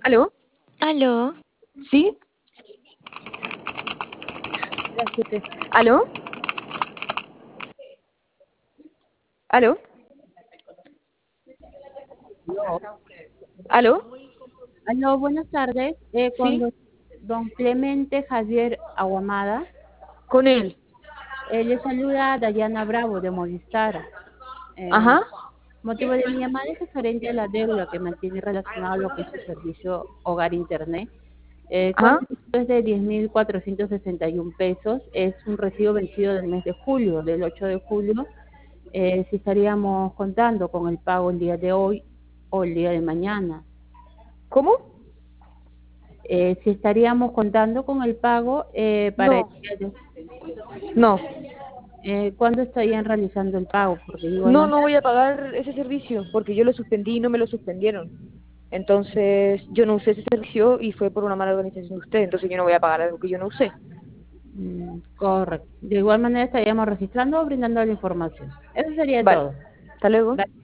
¿Aló? Aló, ¿Sí? ¿Aló? ¿Aló? Aló, ¿Aló? aló, buenas tardes. Con ¿Sí? don Clemente Javier Aguamada. Con él. Le saluda Dayana Bravo de Movistar. Eh, Ajá. Motivo de mi llamada es referente a la deuda que mantiene relacionado a lo que es su servicio Hogar Internet. Ajá. Cuando es de 10.461 pesos, es un recibo vencido del mes de julio, del 8 de julio. Si estaríamos contando con el pago el día de hoy o el día de mañana. ¿Cómo? Si estaríamos contando con el pago para el No. día de... No. ¿Cuándo estarían realizando el pago? Porque de igual No, manera, no voy a pagar ese servicio porque yo lo suspendí y no me lo suspendieron. Entonces, yo no usé ese servicio y fue por una mala organización de usted. Entonces, yo no voy a pagar algo que yo no usé. correcto. De igual manera estaríamos registrando o brindando la información. Eso sería Vale. todo. Hasta luego.